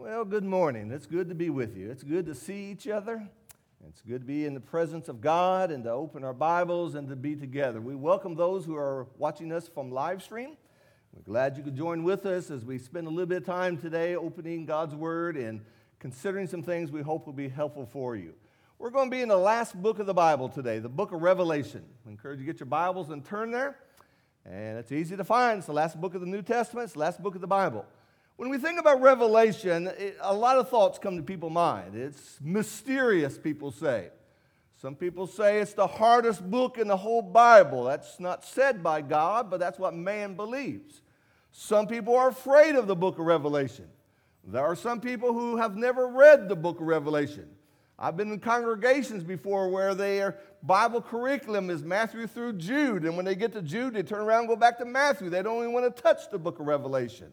Well, good morning. It's good to be with you. It's good to see each other. It's good to be in the presence of God and to open our Bibles and to be together. We welcome those who are watching us from live stream. We're glad you could join with us as we spend a little bit of time today opening God's Word and considering some things we hope will be helpful for you. We're going to be in the last book of the Bible today, the book of Revelation. I encourage you to get your Bibles and turn there. And it's easy to find. It's the last book of the New Testament. It's the last book of the Bible. When we think about Revelation, a lot of thoughts come to people's mind. It's mysterious, people say. Some people say it's the hardest book in the whole Bible. That's not said by God, but that's what man believes. Some people are afraid of the book of Revelation. There are some people who have never read the book of Revelation. I've been in congregations before where their Bible curriculum is Matthew through Jude, and when they get to Jude, they turn around and go back to Matthew. They don't even want to touch the book of Revelation.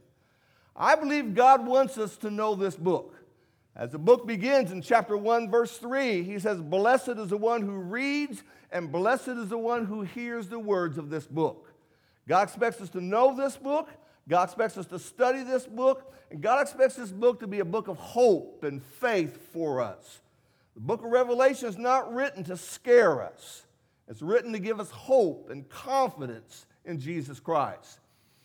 I believe God wants us to know this book. As the book begins in chapter 1, verse 3, he says, "Blessed is the one who reads, and blessed is the one who hears the words of this book." God expects us to know this book. God expects us to study this book. And God expects this book to be a book of hope and faith for us. The book of Revelation is not written to scare us. It's written to give us hope and confidence in Jesus Christ.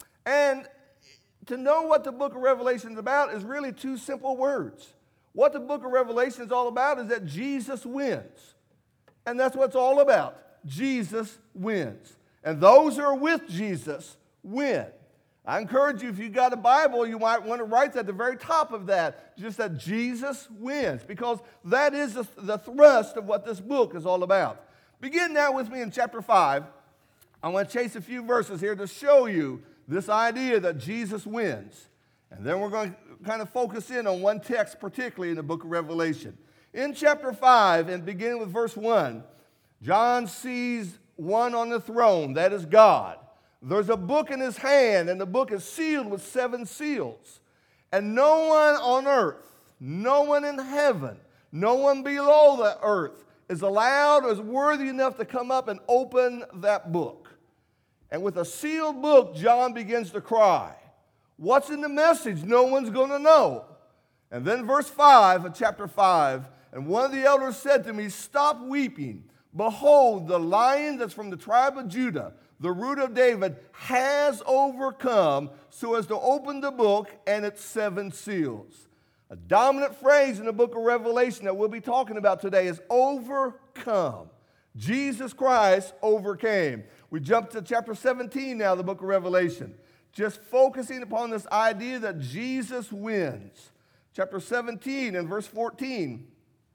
And to know what the book of Revelation is about is really two simple words. What the book of Revelation is all about is that Jesus wins. And that's what it's all about. Jesus wins. And those who are with Jesus win. I encourage you, if you've got a Bible, you might want to write at the very top of that, just that Jesus wins, because that is the thrust of what this book is all about. Begin now with me in chapter 5. I want to chase a few verses here to show you this idea that Jesus wins. And then we're going to kind of focus in on one text, particularly in the book of Revelation. In chapter 5, and beginning with verse 1, John sees one on the throne, that is God. There's a book in his hand, and the book is sealed with 7 seals. And no one on earth, no one in heaven, no one below the earth is allowed or is worthy enough to come up and open that book. And with a sealed book, John begins to cry. What's in the message? No one's going to know. And then verse 5 of chapter 5, "And one of the elders said to me, 'Stop weeping. Behold, the Lion that's from the tribe of Judah, the root of David, has overcome so as to open the book and its 7 seals.'" A dominant phrase in the book of Revelation that we'll be talking about today is overcome. Jesus Christ overcame. We jump to chapter 17 now, the book of Revelation, just focusing upon this idea that Jesus wins. Chapter 17 and verse 14,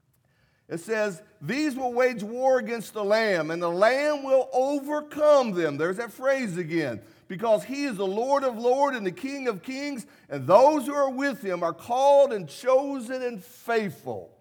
it says, "These will wage war against the Lamb, and the Lamb will overcome them." There's that phrase again. "Because he is the Lord of lords and the King of kings, and those who are with him are called and chosen and faithful."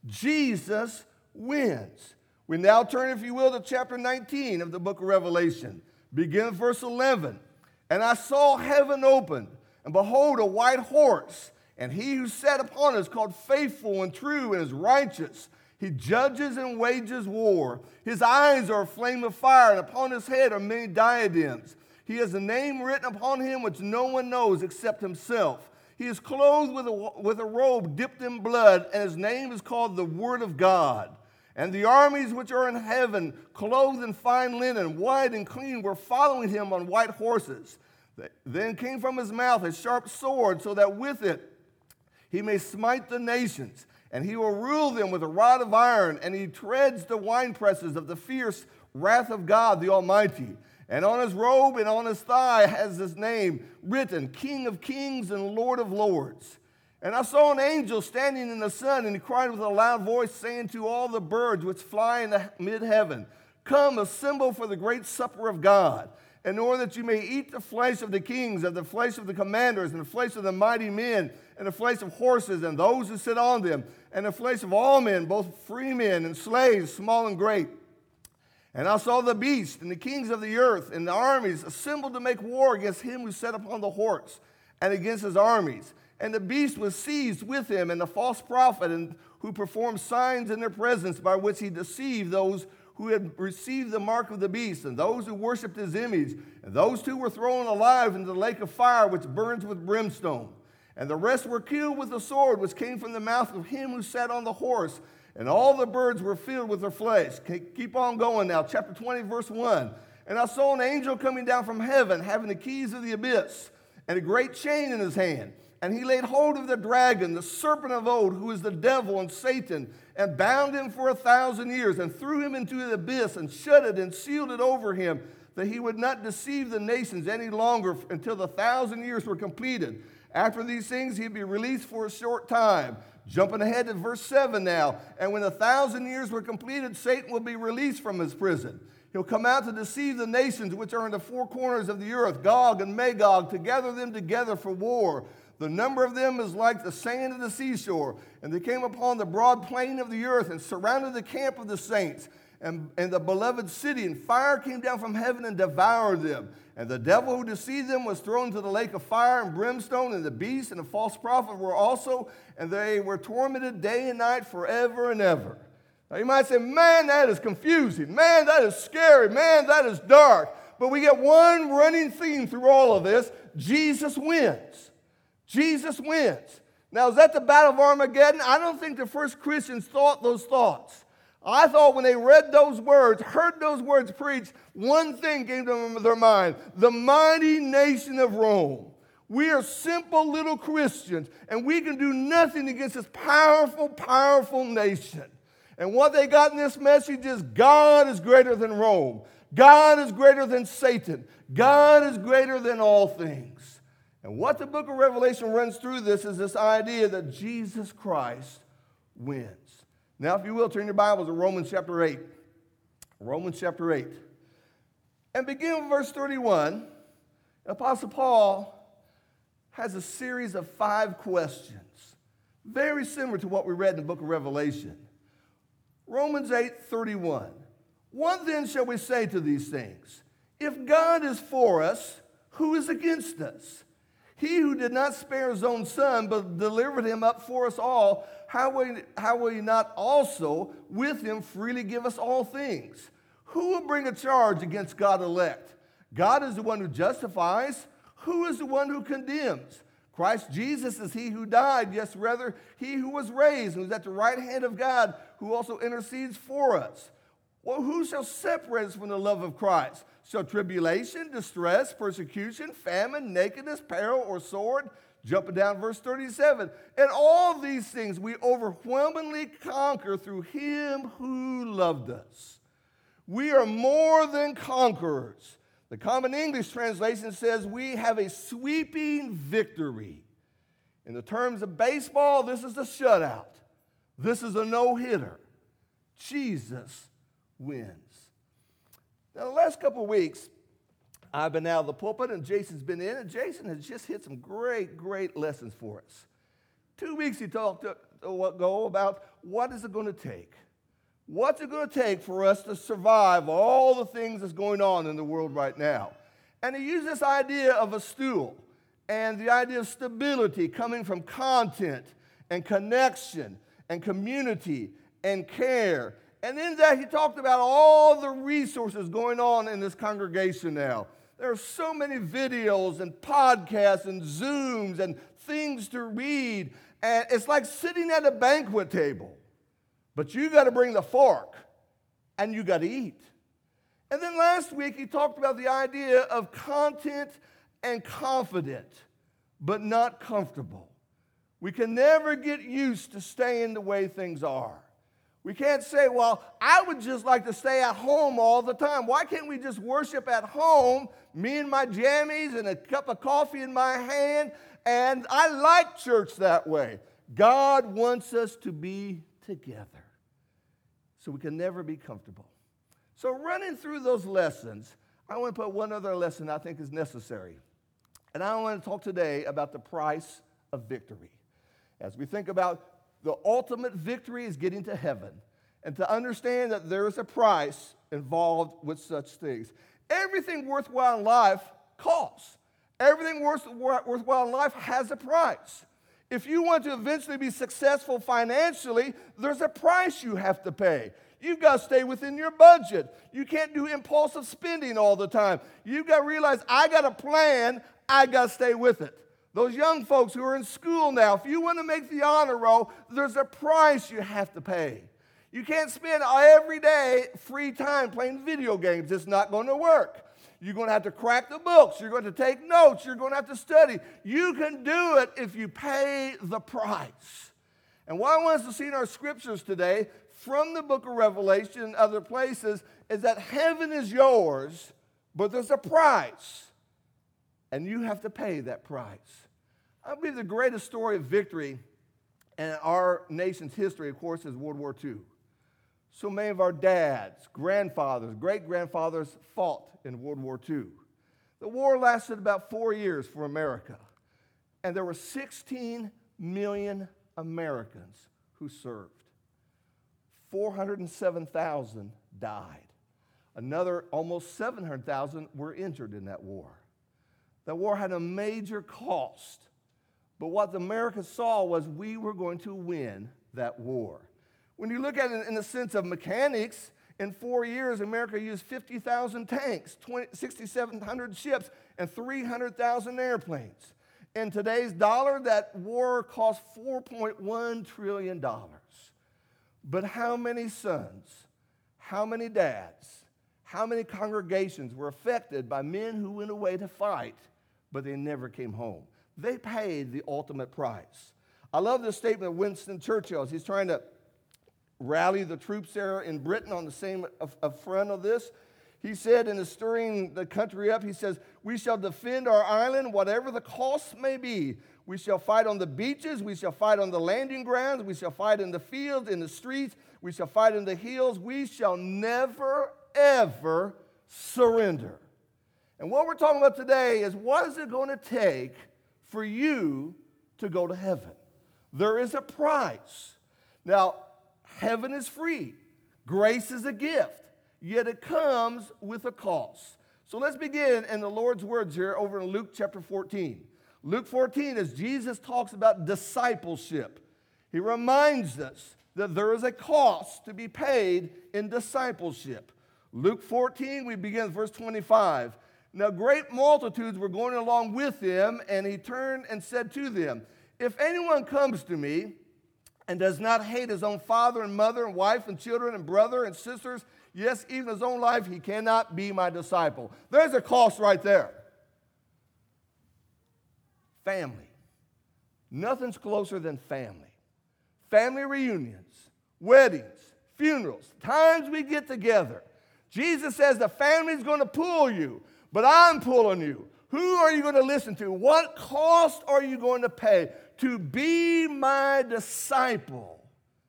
Jesus wins. We now turn, if you will, to chapter 19 of the book of Revelation. Begin with verse 11. "And I saw heaven opened, and behold, a white horse, and he who sat upon it is called Faithful and True and is righteous. He judges and wages war. His eyes are a flame of fire, and upon his head are many diadems. He has a name written upon him which no one knows except himself. He is clothed with a robe dipped in blood, and his name is called the Word of God. And the armies which are in heaven, clothed in fine linen, white and clean, were following him on white horses. Then came from his mouth a sharp sword, so that with it he may smite the nations. And he will rule them with a rod of iron, and he treads the winepresses of the fierce wrath of God the Almighty. And on his robe and on his thigh has his name written, King of Kings and Lord of Lords. And I saw an angel standing in the sun, and he cried with a loud voice, saying to all the birds which fly in the mid-heaven, 'Come, assemble for the great supper of God, in order that you may eat the flesh of the kings, and the flesh of the commanders, and the flesh of the mighty men, and the flesh of horses, and those who sit on them, and the flesh of all men, both free men and slaves, small and great.' And I saw the beast, and the kings of the earth, and the armies assembled to make war against him who sat upon the horse, and against his armies. And the beast was seized with him, and the false prophet, and who performed signs in their presence by which he deceived those who had received the mark of the beast, and those who worshipped his image. And those two were thrown alive into the lake of fire, which burns with brimstone. And the rest were killed with the sword which came from the mouth of him who sat on the horse. And all the birds were filled with their flesh. Keep on going now. Chapter 20, verse 1. And I saw an angel coming down from heaven, having the keys of the abyss, and a great chain in his hand. And he laid hold of the dragon, the serpent of old, who is the devil and Satan, and bound him for 1,000 years, and threw him into the abyss, and shut it and sealed it over him, that he would not deceive the nations any longer until the 1,000 years were completed. After these things, he'd be released for a short time. Jumping ahead to verse 7 now. And when 1,000 years were completed, Satan will be released from his prison. He'll come out to deceive the nations which are in the four corners of the earth, Gog and Magog, to gather them together for war. The number of them is like the sand of the seashore. And they came upon the broad plain of the earth and surrounded the camp of the saints and the beloved city. And fire came down from heaven and devoured them. And the devil who deceived them was thrown into the lake of fire and brimstone, and the beast and the false prophet were also, and they were tormented day and night forever and ever. Now you might say, man, that is confusing. Man, that is scary. Man, that is dark. But we get one running theme through all of this. Jesus wins. Jesus wins. Now, is that the Battle of Armageddon? I don't think the first Christians thought those thoughts. I thought when they read those words, heard those words preached, one thing came to their mind: the mighty nation of Rome. We are simple little Christians, and we can do nothing against this powerful, powerful nation. And what they got in this message is God is greater than Rome. God is greater than Satan. God is greater than all things. And what the book of Revelation runs through this is this idea that Jesus Christ wins. Now, if you will, turn your Bibles to Romans chapter 8. Romans chapter 8. And begin with verse 31. Apostle Paul has a series of 5 questions, very similar to what we read in the book of Revelation. Romans 8:31. What then shall we say to these things? If God is for us, who is against us? He who did not spare his own son, but delivered him up for us all, how will he not also with him freely give us all things? Who will bring a charge against God's elect? God is the one who justifies. Who is the one who condemns? Christ Jesus is he who died, yes, rather, he who was raised, who is at the right hand of God, who also intercedes for us. Well, who shall separate us from the love of Christ? Shall tribulation, distress, persecution, famine, nakedness, peril, or sword? Jumping down verse 37. And all these things we overwhelmingly conquer through him who loved us. We are more than conquerors. The Common English translation says we have a sweeping victory. In the terms of baseball, this is a shutout. This is a no-hitter. Jesus wins. Now, the last couple of weeks, I've been out of the pulpit, and Jason's been in, and Jason has just hit some great, great lessons for us. 2 weeks he talked ago about what is it going to take? What's it going to take for us to survive all the things that's going on in the world right now? And he used this idea of a stool and the idea of stability coming from content and connection and community and care. And in that, he talked about all the resources going on in this congregation now. There are so many videos and podcasts and Zooms and things to read. And it's like sitting at a banquet table. But you got to bring the fork, and you got to eat. And then last week, he talked about the idea of content and confident, but not comfortable. We can never get used to staying the way things are. We can't say, well, I would just like to stay at home all the time. Why can't we just worship at home, me and my jammies and a cup of coffee in my hand? And I like church that way. God wants us to be together. So we can never be comfortable. So running through those lessons, I want to put one other lesson I think is necessary. And I want to talk today about the price of victory. As we think about the ultimate victory is getting to heaven, and to understand that there is a price involved with such things. Everything worthwhile in life costs. Everything worthwhile in life has a price. If you want to eventually be successful financially, there's a price you have to pay. You've got to stay within your budget. You can't do impulsive spending all the time. You've got to realize, I got a plan, I got to stay with it. Those young folks who are in school now, if you want to make the honor roll, there's a price you have to pay. You can't spend every day free time playing video games. It's not going to work. You're going to have to crack the books. You're going to take notes. You're going to have to study. You can do it if you pay the price. And what I want us to see in our scriptures today from the book of Revelation and other places is that heaven is yours, but there's a price. And you have to pay that price. I believe the greatest story of victory in our nation's history, of course, is World War II. So many of our dads, grandfathers, great-grandfathers fought in World War II. The war lasted about 4 years for America. And there were 16 million Americans who served. 407,000 died. Another almost 700,000 were injured in that war. That war had a major cost. But what the Americans saw was we were going to win that war. When you look at it in the sense of mechanics, in 4 years, America used 50,000 tanks, 6,700 ships, and 300,000 airplanes. In today's dollar, that war cost $4.1 trillion. But how many sons, how many dads, how many congregations were affected by men who went away to fight, but they never came home? They paid the ultimate price. I love this statement of Winston Churchill. He's trying to rally the troops there in Britain on the same front of this. He said, in stirring the country up, he says, "We shall defend our island, whatever the cost may be. We shall fight on the beaches. We shall fight on the landing grounds. We shall fight in the fields, in the streets. We shall fight in the hills. We shall never, ever surrender." And what we're talking about today is, what is it going to take for you to go to heaven? There is a price. Now, heaven is free. Grace is a gift. Yet it comes with a cost. So let's begin in the Lord's words here over in Luke chapter 14. Luke 14, as Jesus talks about discipleship, he reminds us that there is a cost to be paid in discipleship. Luke 14, we begin with verse 25. "Now great multitudes were going along with him, and he turned and said to them, 'If anyone comes to me and does not hate his own father and mother and wife and children and brother and sisters, yes, even his own life, he cannot be my disciple.'" There's a cost right there. Family. Nothing's closer than family. Family reunions, weddings, funerals, times we get together. Jesus says the family's going to pull you, but I'm pulling you. Who are you going to listen to? What cost are you going to pay to be my disciple?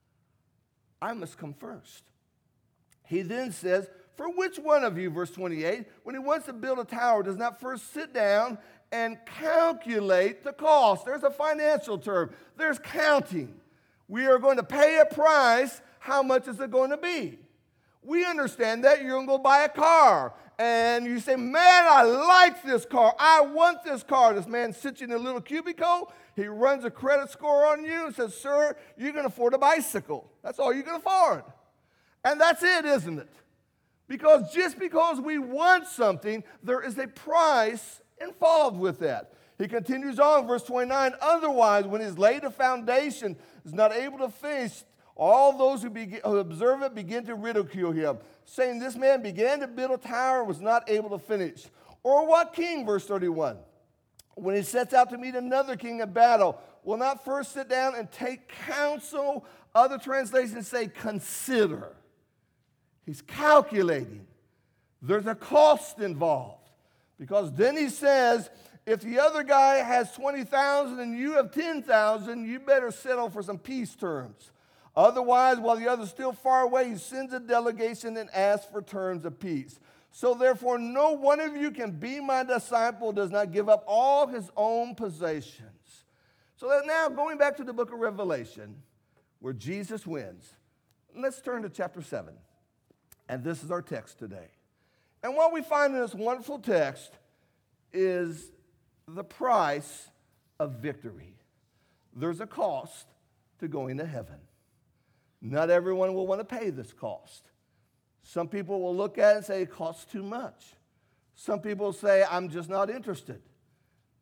I must come first. He then says, "For which one of you," verse 28, "when he wants to build a tower, does not first sit down and calculate the cost?" There's a financial term. There's counting. We are going to pay a price. How much is it going to be? We understand that. You're going to go buy a car. And you say, "Man, I like this car. I want this car." This man sits in a little cubicle. He runs a credit score on you and says, "Sir, you can afford a bicycle." That's all you can afford. And that's it, isn't it? Because just because we want something, there is a price involved with that. He continues on, verse 29, "Otherwise, when he's laid a foundation, is not able to finish, all those who observe it begin to ridicule him, saying, 'This man began to build a tower and was not able to finish.' Or what king," verse 31, "when he sets out to meet another king in battle, will not first sit down and take counsel?" Other translations say consider. He's calculating. There's a cost involved. Because then he says, if the other guy has 20,000 and you have 10,000, you better settle for some peace terms. Otherwise, while the other's still far away, he sends a delegation and asks for terms of peace. So therefore, no one of you can be my disciple, does not give up all his own possessions. So that now, going back to the book of Revelation, where Jesus wins, let's turn to chapter 7. And this is our text today. And what we find in this wonderful text is the price of victory. There's a cost to going to heaven. Not everyone will want to pay this cost. Some people will look at it and say it costs too much. Some people say, "I'm just not interested."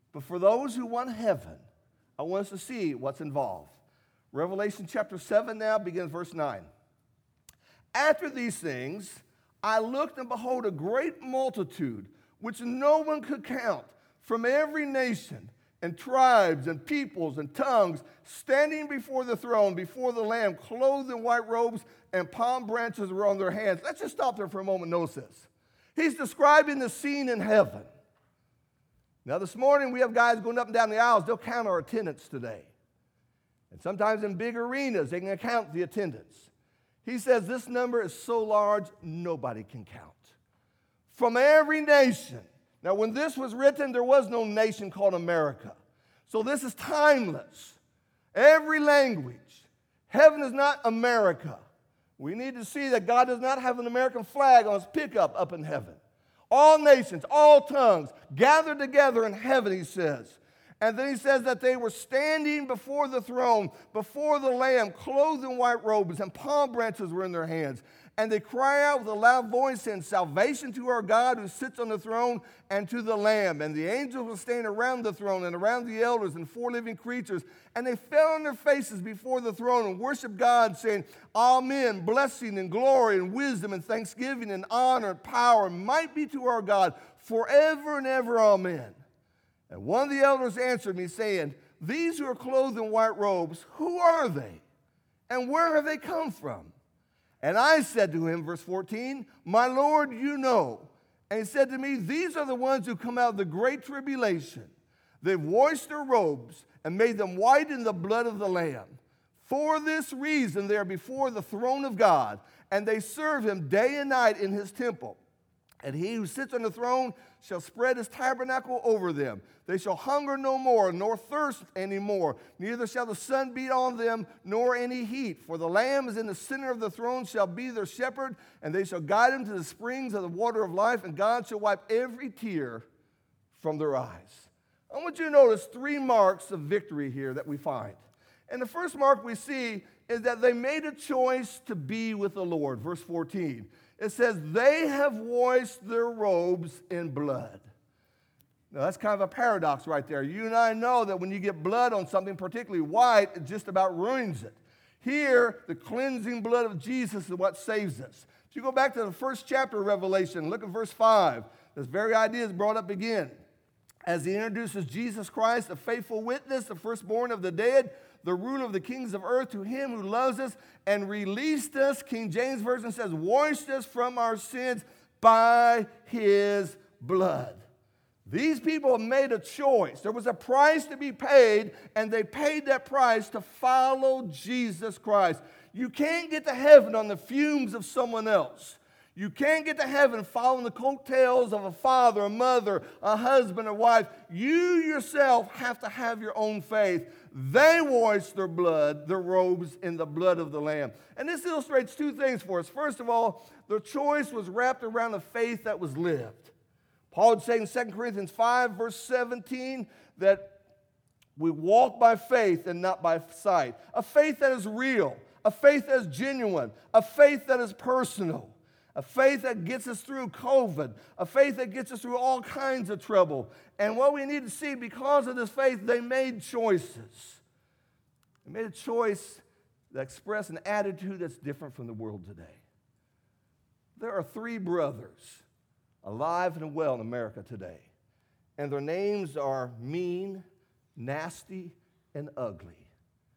But for those who want heaven, I want us to see what's involved. Revelation chapter 7 now begins verse 9. After these things, I looked, and behold, a great multitude, which no one could count, from every nation and tribes and peoples and tongues, standing before the throne, before the Lamb, clothed in white robes, and palm branches were on their hands. Let's just stop there for a moment. Notice this. He's describing the scene in heaven. Now, this morning, we have guys going up and down the aisles. They'll count our attendance today. And sometimes in big arenas, they can count the attendance. He says this number is so large, nobody can count. From every nation. Now, when this was written, there was no nation called America. So this is timeless. Every language. Heaven is not America. We need to see that God does not have an American flag on his pickup up in heaven. All nations, all tongues, gathered together in heaven, he says. And then he says that they were standing before the throne, before the Lamb, clothed in white robes, and palm branches were in their hands. And they cry out with a loud voice, saying, salvation to our God who sits on the throne and to the Lamb. And the angels were standing around the throne and around the elders and four living creatures. And they fell on their faces before the throne and worshiped God, saying, Amen, blessing and glory and wisdom and thanksgiving and honor and power and might be to our God forever and ever. Amen. And one of the elders answered me, saying, these who are clothed in white robes, who are they? And where have they come from? And I said to him, verse 14, my Lord, you know. And he said to me, these are the ones who come out of the great tribulation. They've washed their robes and made them white in the blood of the Lamb. For this reason, they are before the throne of God, and they serve him day and night in his temple. And he who sits on the throne shall spread his tabernacle over them. They shall hunger no more, nor thirst any more. Neither shall the sun beat on them, nor any heat. For the Lamb is in the center of the throne, shall be their shepherd, and they shall guide them to the springs of the water of life, and God shall wipe every tear from their eyes. I want you to notice three marks of victory here that we find. And the first mark we see is that they made a choice to be with the Lord. Verse 14. It says, they have washed their robes in blood. Now, that's kind of a paradox right there. You and I know that when you get blood on something particularly white, it just about ruins it. Here, the cleansing blood of Jesus is what saves us. If you go back to the first chapter of Revelation, look at verse 5. This very idea is brought up again. As he introduces Jesus Christ, the faithful witness, the firstborn of the dead, the ruler of the kings of earth, to him who loves us and released us, King James Version says, washed us from our sins by his blood. These people have made a choice. There was a price to be paid, and they paid that price to follow Jesus Christ. You can't get to heaven on the fumes of someone else. You can't get to heaven following the coattails of a father, a mother, a husband, a wife. You yourself have to have your own faith. They washed their blood, their robes, in the blood of the Lamb. And this illustrates two things for us. First of all, their choice was wrapped around a faith that was lived. Paul would say in 2 Corinthians 5, verse 17, that we walk by faith and not by sight. A faith that is real, a faith that is genuine, a faith that is personal. A faith that gets us through COVID. A faith that gets us through all kinds of trouble. And what we need to see, because of this faith, they made choices. They made a choice that expressed an attitude that's different from the world today. There are three brothers alive and well in America today. And their names are mean, nasty, and ugly.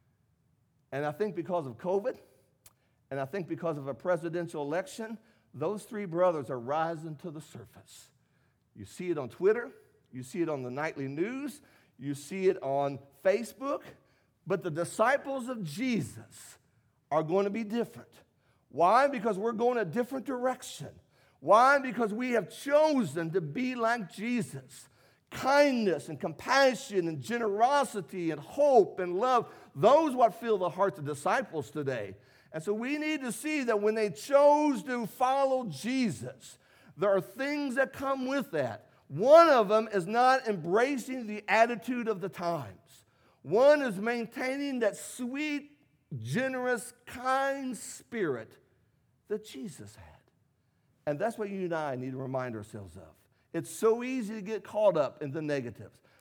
And I think because of COVID, and I think because of a presidential election, those three brothers are rising to the surface. You see it on Twitter. You see it on the nightly news. You see it on Facebook. But the disciples of Jesus are going to be different. Why? Because we're going a different direction. Why? Because we have chosen to be like Jesus. Kindness and compassion and generosity and hope and love, those what fill the hearts of disciples today. And so we need to see that when they chose to follow Jesus, there are things that come with that. One of them is not embracing the attitude of the times. One is maintaining that sweet, generous, kind spirit that Jesus had. And that's what you and I need to remind ourselves of. It's so easy to get caught up in the negatives.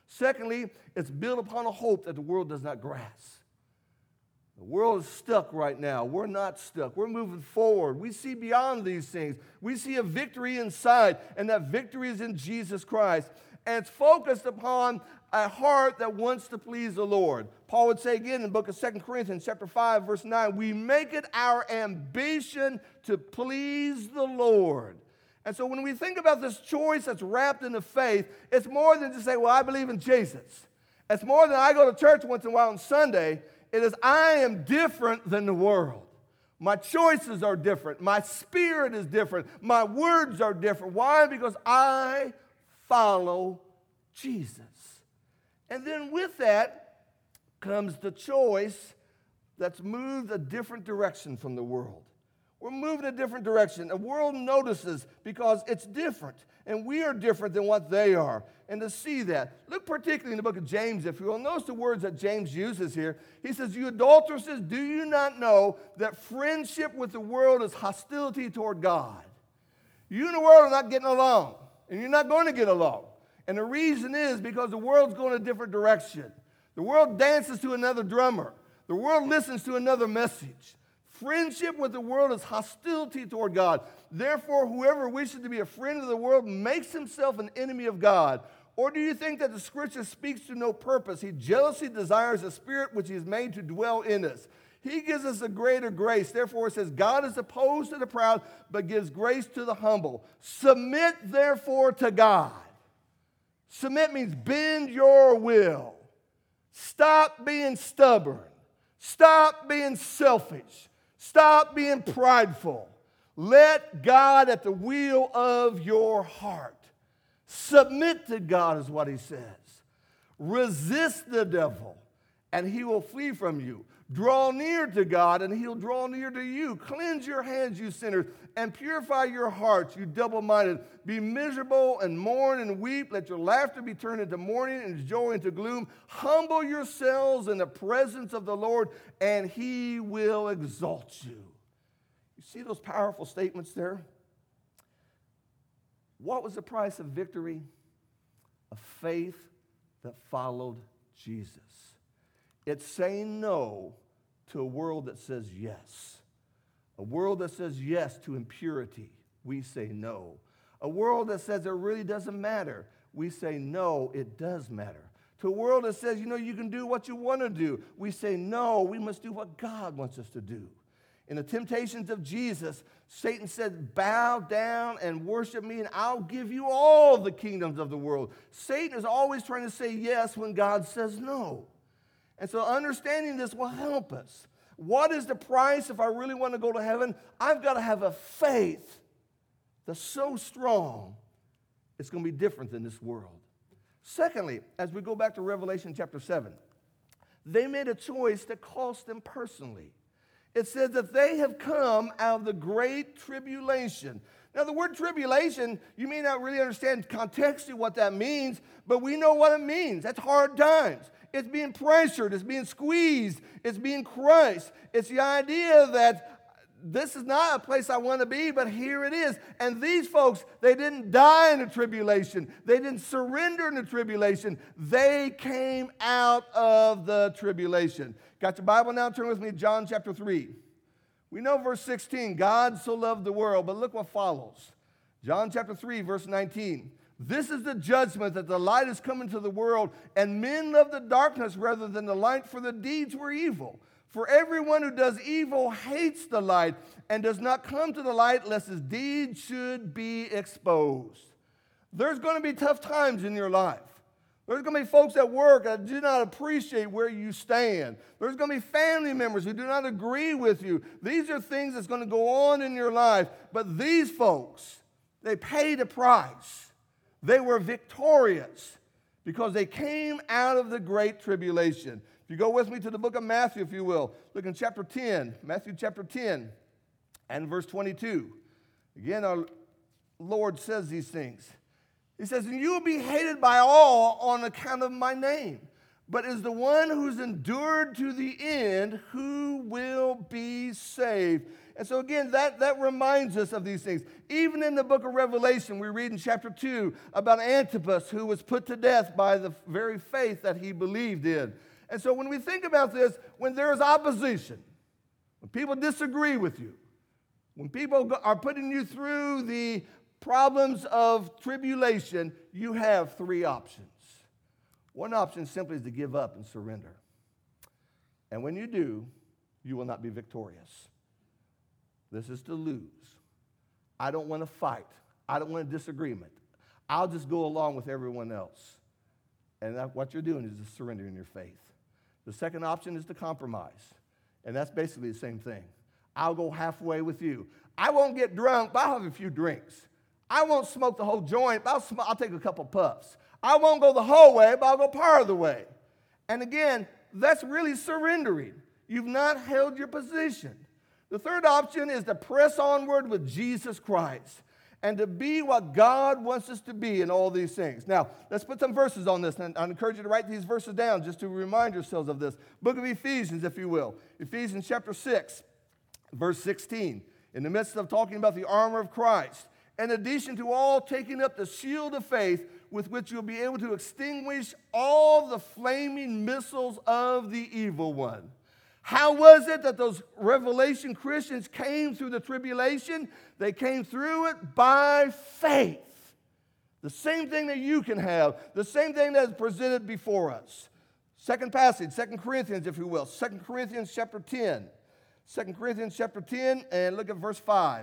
Secondly, it's built upon a hope that the world does not grasp. The world is stuck right now. We're not stuck. We're moving forward. We see beyond these things. We see a victory inside, and that victory is in Jesus Christ. And it's focused upon a heart that wants to please the Lord. Paul would say again in the book of 2 Corinthians chapter 5, verse 9, we make it our ambition to please the Lord. And so when we think about this choice that's wrapped in the faith, it's more than just say, well, I believe in Jesus. It's more than I go to church once in a while on Sunday. It is I am different than the world. My choices are different. My spirit is different. My words are different. Why? Because I follow Jesus. And then with that comes the choice that's moved a different direction from the world. We're moving a different direction. The world notices because it's different, and we are different than what they are. And to see that, look particularly in the book of James, if you will. Notice the words that James uses here. He says, you adulteresses, do you not know that friendship with the world is hostility toward God? You and the world are not getting along, and you're not going to get along. And the reason is because the world's going a different direction. The world dances to another drummer. The world listens to another message. Friendship with the world is hostility toward God. Therefore, whoever wishes to be a friend of the world makes himself an enemy of God. Or do you think that the Scripture speaks to no purpose? He jealously desires the Spirit which He has made to dwell in us. He gives us a greater grace. Therefore, it says, God is opposed to the proud, but gives grace to the humble. Submit, therefore, to God. Submit means bend your will. Stop being stubborn. Stop being selfish. Stop being prideful. Let God at the wheel of your heart. Submit to God is what he says. Resist the devil, and he will flee from you. Draw near to God, and he'll draw near to you. Cleanse your hands, you sinners, and purify your hearts, you double-minded. Be miserable and mourn and weep. Let your laughter be turned into mourning and joy into gloom. Humble yourselves in the presence of the Lord, and he will exalt you. You see those powerful statements there? What was the price of victory? A faith that followed Jesus. It's saying no to a world that says yes. A world that says yes to impurity. We say no. A world that says it really doesn't matter. We say no, it does matter. To a world that says, you can do what you want to do. We say no, we must do what God wants us to do. In the temptations of Jesus, Satan said, bow down and worship me, and I'll give you all the kingdoms of the world. Satan is always trying to say yes when God says no. And so understanding this will help us. What is the price if I really want to go to heaven? I've got to have a faith that's so strong, it's going to be different than this world. Secondly, as we go back to Revelation chapter 7, they made a choice that cost them personally. It says that they have come out of the great tribulation. Now, the word tribulation, you may not really understand contextually what that means, but we know what it means. That's hard times. It's being pressured. It's being squeezed. It's being crushed. It's the idea that this is not a place I want to be, but here it is. And these folks, they didn't die in the tribulation. They didn't surrender in the tribulation. They came out of the tribulation. Got your Bible now? Turn with me to John chapter 3. We know verse 16, God so loved the world, but look what follows. John chapter 3, verse 19. This is the judgment that the light is come into the world, and men love the darkness rather than the light, for the deeds were evil. For everyone who does evil hates the light and does not come to the light lest his deeds should be exposed. There's going to be tough times in your life. There's going to be folks at work that do not appreciate where you stand. There's going to be family members who do not agree with you. These are things that's going to go on in your life. But these folks, they paid a price. They were victorious because they came out of the great tribulation. If you go with me to the book of Matthew, if you will, look in chapter 10, Matthew chapter 10 and verse 22. Again, our Lord says these things. He says, and you will be hated by all on account of my name. but is the one who's endured to the end who will be saved. And so again, that reminds us of these things. Even in the book of Revelation, we read in chapter 2 about Antipas, who was put to death by the very faith that he believed in. And so when we think about this, when there is opposition, when people disagree with you, when people are putting you through the problems of tribulation, you have three options. One option simply is to give up and surrender. And when you do, you will not be victorious. This is to lose. I don't want to fight. I don't want a disagreement. I'll just go along with everyone else. And what you're doing is just surrendering your faith. The second option is to compromise. And that's basically the same thing. I'll go halfway with you. I won't get drunk, but I'll have a few drinks. I won't smoke the whole joint, but I'll take a couple puffs. I won't go the whole way, but I'll go part of the way. And again, that's really surrendering. You've not held your position. The third option is to press onward with Jesus Christ and to be what God wants us to be in all these things. Now, let's put some verses on this, and I encourage you to write these verses down just to remind yourselves of this. Book of Ephesians, if you will. Ephesians chapter 6, verse 16. In the midst of talking about the armor of Christ, in addition to all, taking up the shield of faith with which you'll be able to extinguish all the flaming missiles of the evil one. How was it that those Revelation Christians came through the tribulation? They came through it by faith. The same thing that you can have, the same thing that is presented before us. Second passage, 2 Corinthians, if you will. 2 Corinthians chapter 10. 2 Corinthians chapter 10, and look at verse 5.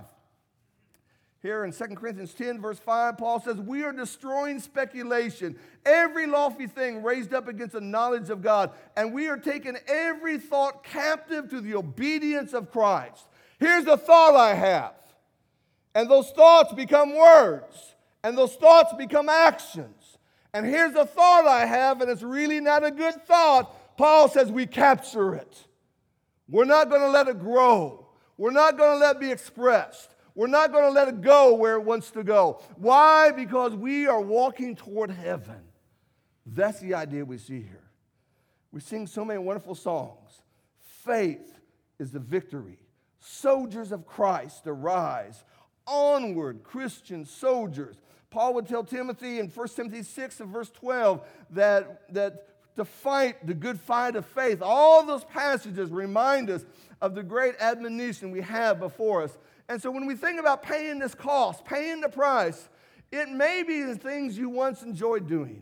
Here in 2 Corinthians 10, verse 5, Paul says, we are destroying speculation, every lofty thing raised up against the knowledge of God, and we are taking every thought captive to the obedience of Christ. Here's the thought I have, and those thoughts become words, and those thoughts become actions. And here's the thought I have, and it's really not a good thought. Paul says we capture it. We're not going to let it grow. We're not going to let it be expressed. We're not going to let it go where it wants to go. Why? Because we are walking toward heaven. That's the idea we see here. We sing so many wonderful songs. Faith is the victory. Soldiers of Christ arise. Onward, Christian soldiers. Paul would tell Timothy in 1 Timothy 6 and verse 12 that to fight the good fight of faith. All those passages remind us of the great admonition we have before us. And so when we think about paying this cost, paying the price, it may be the things you once enjoyed doing.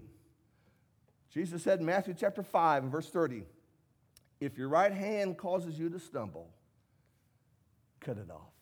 Jesus said in Matthew chapter 5 and verse 30, if your right hand causes you to stumble, cut it off.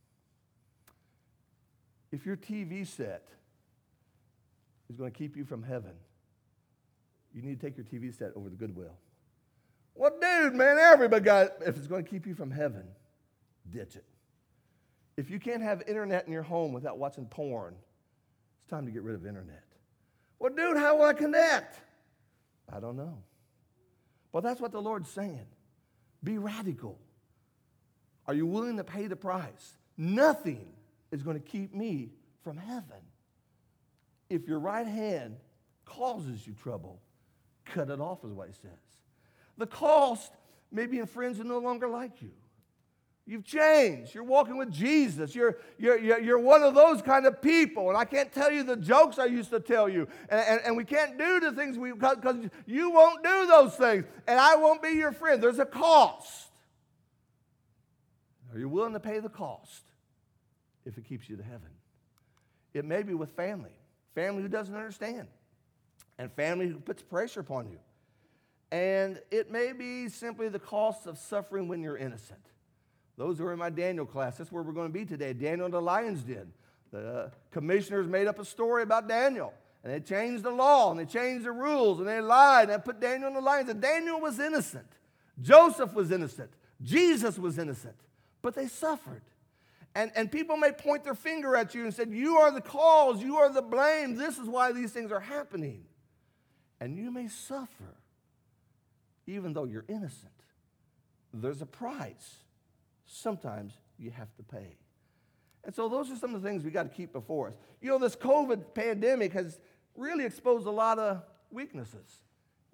If your TV set is going to keep you from heaven, you need to take your TV set over to Goodwill. Well, dude, man, everybody got it. If it's going to keep you from heaven, ditch it. If you can't have internet in your home without watching porn, it's time to get rid of internet. Well, dude, how will I connect? I don't know. But that's what the Lord's saying. Be radical. Are you willing to pay the price? Nothing is going to keep me from heaven. If your right hand causes you trouble, cut it off is what he says. The cost may be in friends who no longer like you. You've changed. You're walking with Jesus. You're one of those kind of people. And I can't tell you the jokes I used to tell you. And we can't do the things because you won't do those things. And I won't be your friend. There's a cost. Are you willing to pay the cost if it keeps you to heaven? It may be with family. Family who doesn't understand. And family who puts pressure upon you. And it may be simply the cost of suffering when you're innocent. Those who are in my Daniel class, that's where we're going to be today. Daniel and the lion's den. The commissioners made up a story about Daniel. And they changed the law, and they changed the rules, and they lied, and they put Daniel in the lion's den. Daniel was innocent. Joseph was innocent. Jesus was innocent. But they suffered. And people may point their finger at you and say, you are the cause, you are the blame. This is why these things are happening. And you may suffer, even though you're innocent. There's a price. Sometimes you have to pay. And so those are some of the things we got to keep before us. You know, this COVID pandemic has really exposed a lot of weaknesses.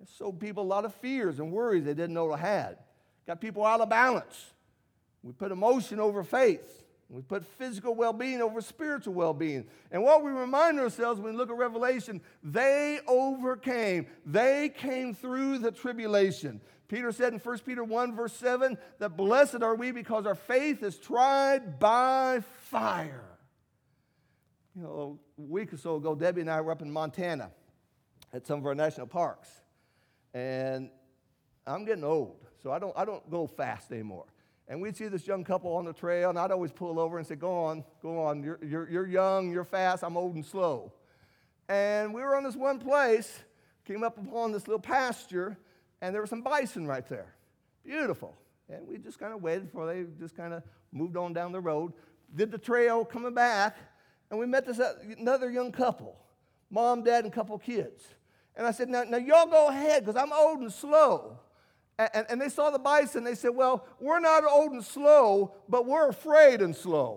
It showed people a lot of fears and worries they didn't know they had. Got people out of balance. We put emotion over faith. We put physical well-being over spiritual well-being. And what we remind ourselves when we look at Revelation, they overcame. They came through the tribulation. Peter said in 1 Peter 1, verse 7, that blessed are we because our faith is tried by fire. You know, a week or so ago, Debbie and I were up in Montana at some of our national parks. And I'm getting old, so I don't go fast anymore. And we'd see this young couple on the trail, and I'd always pull over and say, go on. You're young, you're fast, I'm old and slow. And we were on this one place, came up upon this little pasture, and there were some bison right there. Beautiful. And we just kind of waited for they just kind of moved on down the road, did the trail coming back, and we met this another young couple, mom, dad, and a couple kids. And I said, now y'all go ahead, because I'm old and slow. And they saw the bison. They said, well, we're not old and slow, but we're afraid and slow.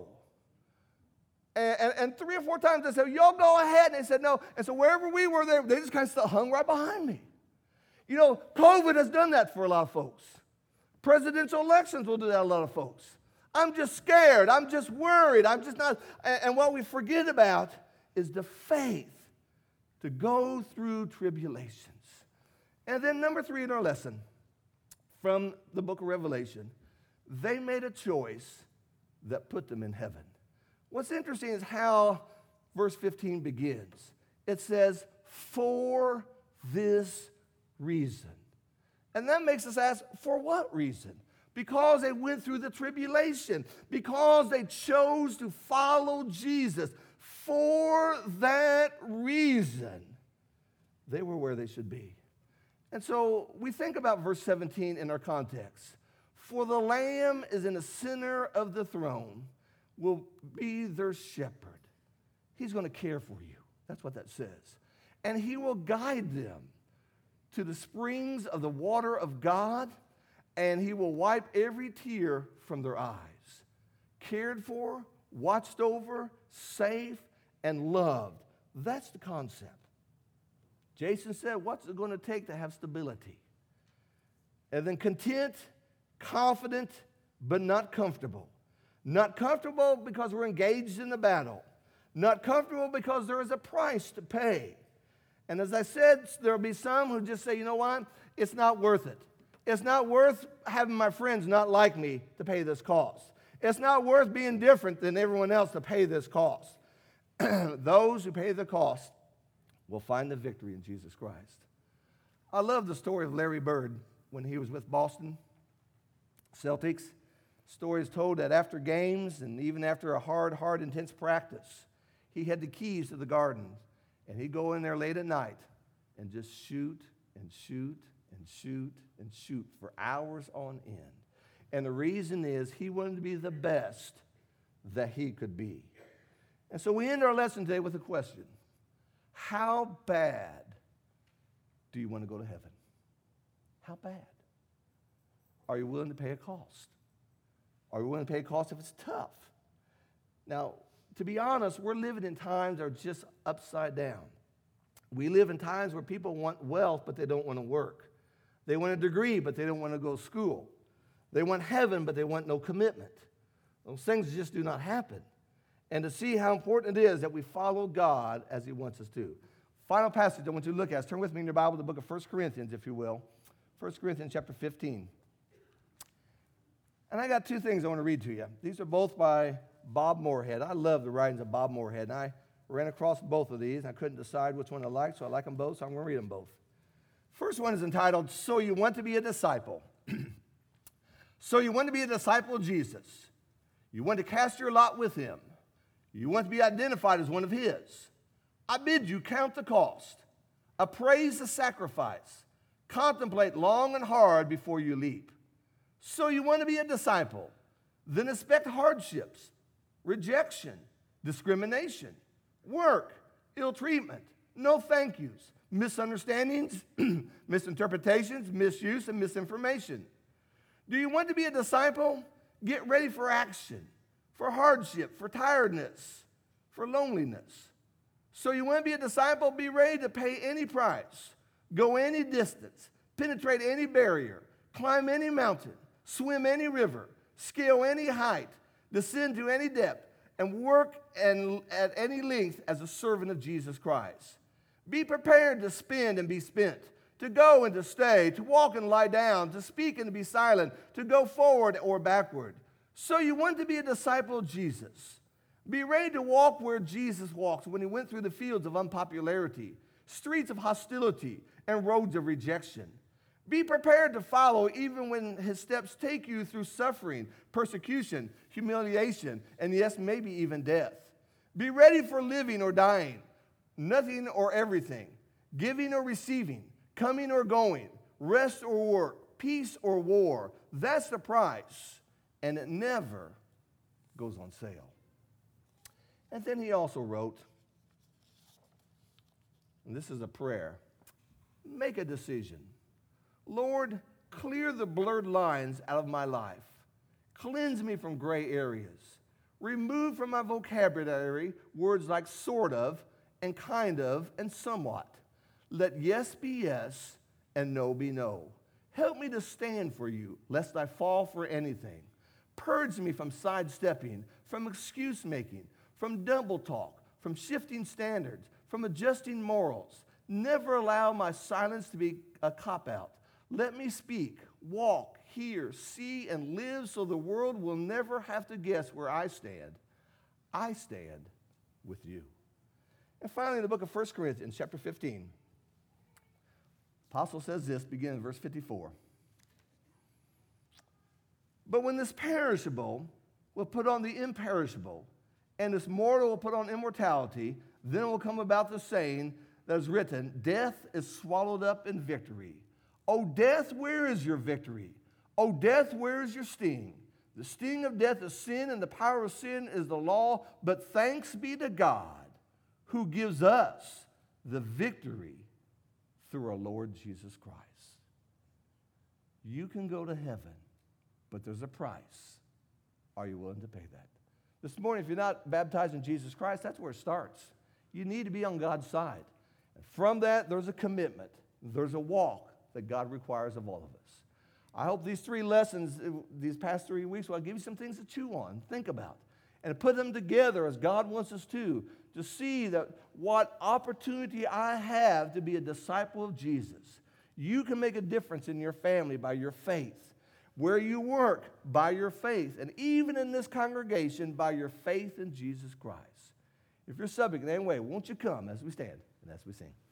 And 3 or 4 times I said, y'all go ahead. And they said, no. And so wherever we were there, they just kind of hung right behind me. You know, COVID has done that for a lot of folks. Presidential elections will do that to a lot of folks. I'm just scared. I'm just worried. I'm just not. And what we forget about is the faith to go through tribulations. And then number 3 in our lesson, from the book of Revelation, they made a choice that put them in heaven. What's interesting is how verse 15 begins. It says, for this reason. And that makes us ask, for what reason? Because they went through the tribulation. Because they chose to follow Jesus. For that reason, they were where they should be. And so we think about verse 17 in our context. For the Lamb is in the center of the throne, will be their shepherd. He's going to care for you. That's what that says. And he will guide them to the springs of the water of God, and he will wipe every tear from their eyes. Cared for, watched over, safe, and loved. That's the concept. Jason said, what's it going to take to have stability? And then content, confident, but not comfortable. Not comfortable because we're engaged in the battle. Not comfortable because there is a price to pay. And as I said, there will be some who just say, you know what? It's not worth it. It's not worth having my friends not like me to pay this cost. It's not worth being different than everyone else to pay this cost. Those who pay the cost will find the victory in Jesus Christ. I love the story of Larry Bird when he was with Boston Celtics. The story is told that after games and even after a hard, intense practice, he had the keys to the garden, and he'd go in there late at night and just shoot and shoot and shoot and shoot for hours on end. And the reason is he wanted to be the best that he could be. And so we end our lesson today with a question. How bad do you want to go to heaven? How bad? Are you willing to pay a cost? Are you willing to pay a cost if it's tough? Now, to be honest, we're living in times that are just upside down. We live in times where people want wealth, but they don't want to work. They want a degree, but they don't want to go to school. They want heaven, but they want no commitment. Those things just do not happen. And to see how important it is that we follow God as he wants us to. Final passage I want you to look at. Turn with me in your Bible to the book of 1 Corinthians, if you will. 1 Corinthians chapter 15. And I got 2 things I want to read to you. These are both by Bob Moorhead. I love the writings of Bob Moorhead. And I ran across both of these. And I couldn't decide which one I liked, so I like them both, so I'm going to read them both. First one is entitled, So You Want to Be a Disciple. So you want to be a disciple of Jesus. You want to cast your lot with him. You want to be identified as one of his. I bid you count the cost. Appraise the sacrifice. Contemplate long and hard before you leap. So you want to be a disciple. Then expect hardships, rejection, discrimination, work, ill treatment, no thank yous, misunderstandings, misinterpretations, misuse, and misinformation. Do you want to be a disciple? Get ready for action, for hardship, for tiredness, for loneliness. So you want to be a disciple? Be ready to pay any price. go any distance, penetrate any barrier, climb any mountain, swim any river, scale any height, descend to any depth, and work at any length as a servant of Jesus Christ. Be prepared to spend and be spent, to go and to stay, to walk and lie down, to speak and to be silent, to go forward or backward. So you want to be a disciple of Jesus. Be ready to walk where Jesus walked when he went through the fields of unpopularity, streets of hostility, and roads of rejection. Be prepared to follow even when his steps take you through suffering, persecution, humiliation, and yes, maybe even death. Be ready for living or dying, nothing or everything, giving or receiving, coming or going, rest or work, peace or war. That's the price, and it never goes on sale. And then he also wrote, and this is a prayer, make a decision. Lord, clear the blurred lines out of my life. Cleanse me from gray areas. Remove from my vocabulary words like sort of and kind of and somewhat. Let yes be yes and no be no. Help me to stand for you, lest I fall for anything. Purge me from sidestepping, from excuse making, from double talk, from shifting standards, from adjusting morals. Never allow my silence to be a cop-out. Let me speak, walk, hear, see, and live so the world will never have to guess where I stand. I stand with you. And finally, in the book of 1 Corinthians, chapter 15, Apostle says this, beginning in verse 54. But when this perishable will put on the imperishable, and this mortal will put on immortality, then will come about the saying that is written, death is swallowed up in victory. O death, where is your victory? O death, where is your sting? The sting of death is sin, and the power of sin is the law. But thanks be to God who gives us the victory through our Lord Jesus Christ. You can go to heaven, but there's a price. Are you willing to pay that? This morning, if you're not baptized in Jesus Christ, that's where it starts. You need to be on God's side. And from that, there's a commitment. There's a walk that God requires of all of us. I hope these 3 lessons, these past 3 weeks, will give you some things to chew on, think about, and put them together as God wants us to see that what opportunity I have to be a disciple of Jesus. You can make a difference in your family by your faith, where you work by your faith, and even in this congregation by your faith in Jesus Christ. If you're subject in any way, won't you come as we stand and as we sing?